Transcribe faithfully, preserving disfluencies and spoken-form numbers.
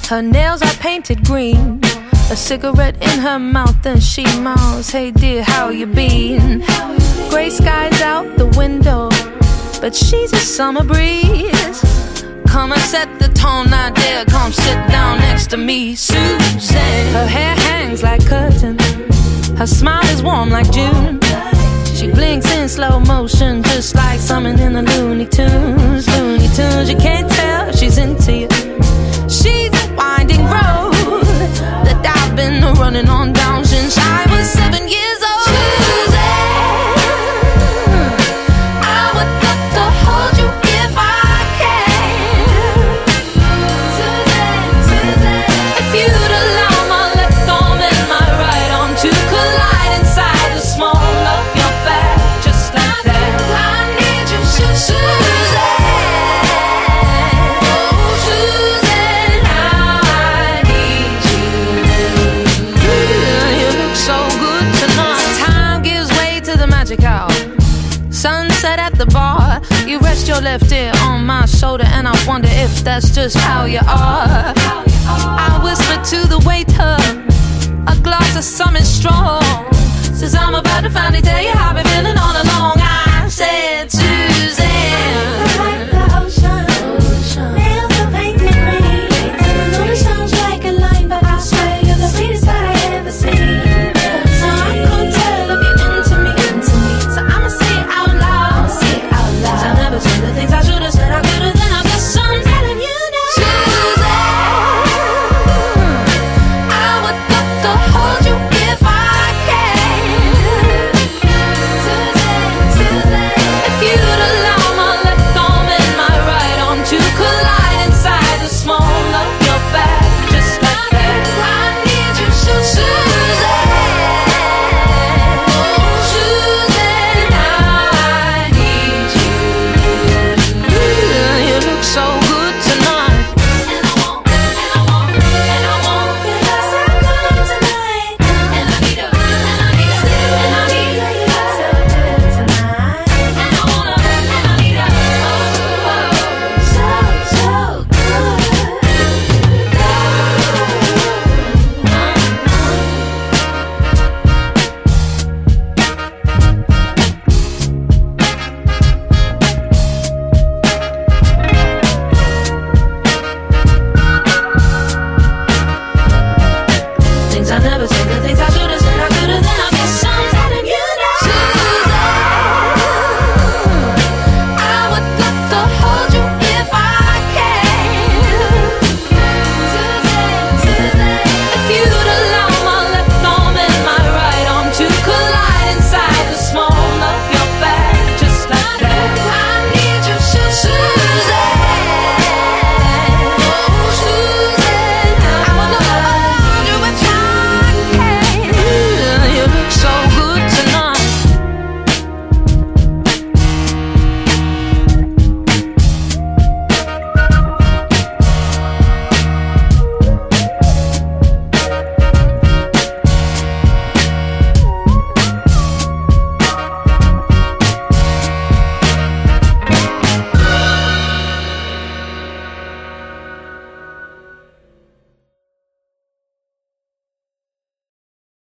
Her nails are painted green, a cigarette in her mouth, and she mouths, "Hey dear, how you been?" Gray skies out the window, but she's a summer breeze. Come and set the tone, now dear, come sit down next to me, Susan. Her hair hangs like curtains, her smile is warm like June. She blinks in slow motion, just like someone in the Looney Tunes. Looney Tunes, you can't tell she's into you. She's a winding road that I've been running on down since I was seven years old. Sunset at the bar, you rest your left ear on my shoulder, and I wonder if that's just how you are. I whisper to the waiter, a glass of something strong, says I'm about to finally tell you how